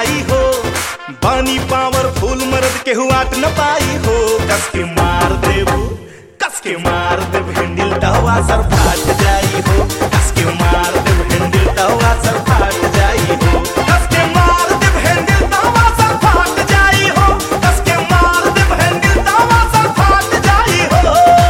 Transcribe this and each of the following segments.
जाई हो। बानी पावरफुल मर्द के हुआट न पाई हो। कस के मार देव हैंडल तवा सर फाट जाई हो। कस के मार देव हैंडल तवा सर फाट जाई हो। कस के मार देव हैंडल तवा सर फाट जाई हो। कस के मार देव हैंडल तवा सर फाट जाई हो।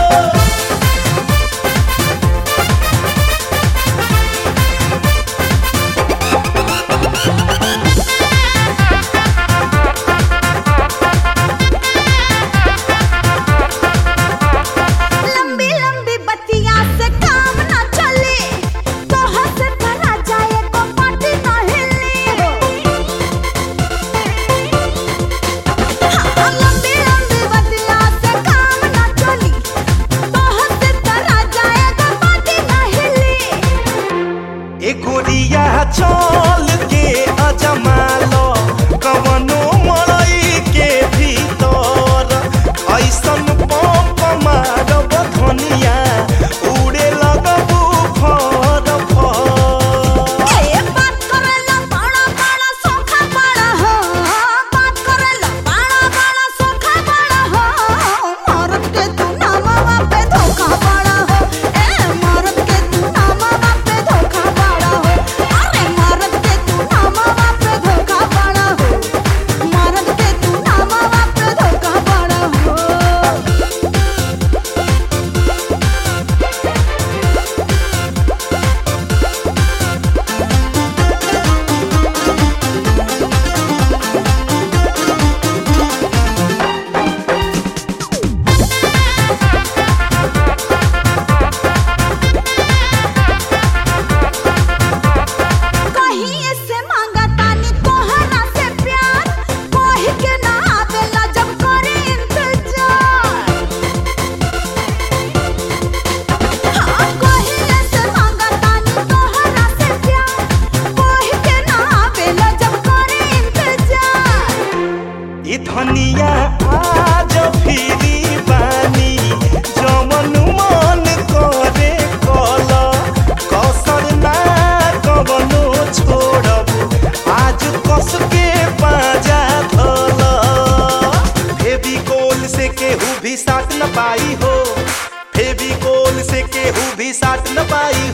गोरिया चल के अजमा लो कवनो मड़ई के भीतर। ऐसन पंप मारब धनिया उड़े लगबू फर फर। बात करेला बड़ा बड़ा सोखा बड़ा हो। बात करेला बड़ा बड़ा सोखा बड़ा हो। मरद के तू नामवा पे धोखा बड़ा हो। मरद के तू नामवा पे धोखा बड़ा हो। अरे मरद के तू नामवा पे धोखा बड़ा हो। मरद के तू नामवा पे धोखा बड़ा हो। कहीं से मांगा तानी तोहरा से प्यार। कोई के ना आवेला जब करे इंतजार। हाँ कहीं से मांगा तानी तोहरा से प्यार। कोई के ना आवेला जब करे इंतजार। ई धनिया आज फिरी बानी जमन मन करे कल। कसर ना कवनो छोड़ब आज कस के पाजा धल। फेविकोल से केहू भी साट न पाई हो। फेविकोल से केहू भी साट न पाई